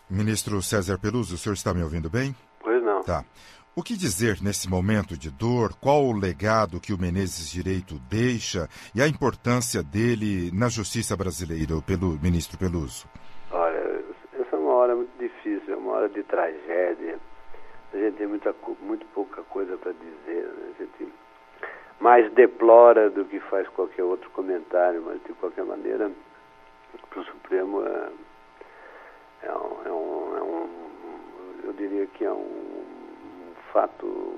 Ministro César Peluso, o senhor está me ouvindo bem? Pois não. Tá. O que dizer nesse momento de dor? Qual o legado que o Menezes Direito deixa e a importância dele na justiça brasileira, ministro Peluso? Olha, essa é uma hora muito difícil, é uma hora de tragédia. A gente tem muito pouca coisa para dizer, né? A gente mais deplora do que faz qualquer outro comentário, mas de qualquer maneira, para o Supremo eu diria que é um fato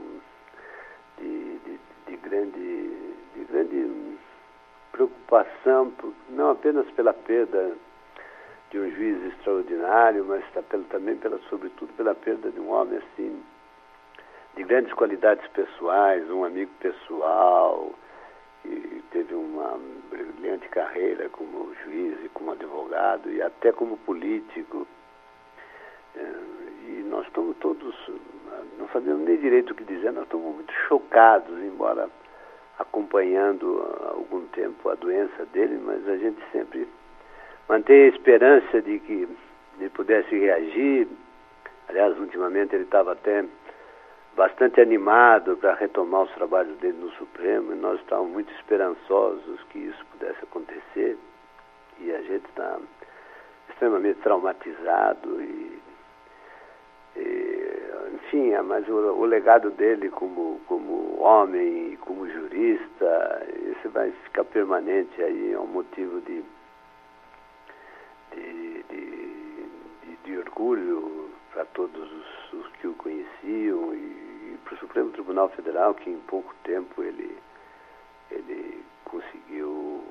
de grande preocupação, não apenas pela perda de um juiz extraordinário, mas também sobretudo pela perda de um homem assim de grandes qualidades pessoais, um amigo pessoal, que teve uma brilhante carreira como juiz e como advogado e até como político. E nós estamos todos, não fazemos nem direito o que dizer, nós estamos muito chocados, embora acompanhando há algum tempo a doença dele, mas a gente sempre mantém a esperança de que ele pudesse reagir. Aliás, ultimamente ele estava até bastante animado para retomar os trabalhos dele no Supremo, e nós estávamos muito esperançosos que isso pudesse acontecer, e a gente está extremamente traumatizado enfim, mas o legado dele como homem e como jurista, esse vai ficar permanente aí, é um motivo de orgulho para todos os que o conheciam e para o Supremo Tribunal Federal, que em pouco tempo ele conseguiu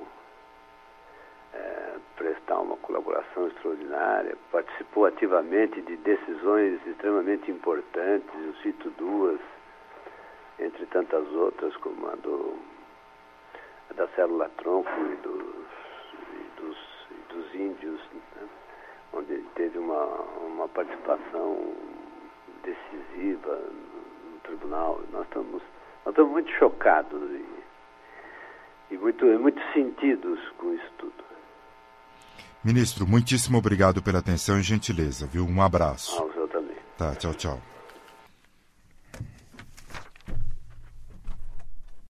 prestar uma colaboração extraordinária, participou ativamente de decisões extremamente importantes, eu cito duas, entre tantas outras, como a da célula tronco e dos índios, né? Onde ele teve uma participação decisiva no tribunal. Nós estamos muito chocados e muito sentidos com isso tudo. Ministro, muitíssimo obrigado pela atenção e gentileza, viu? Um abraço. O senhor também. Tá, tchau, tchau.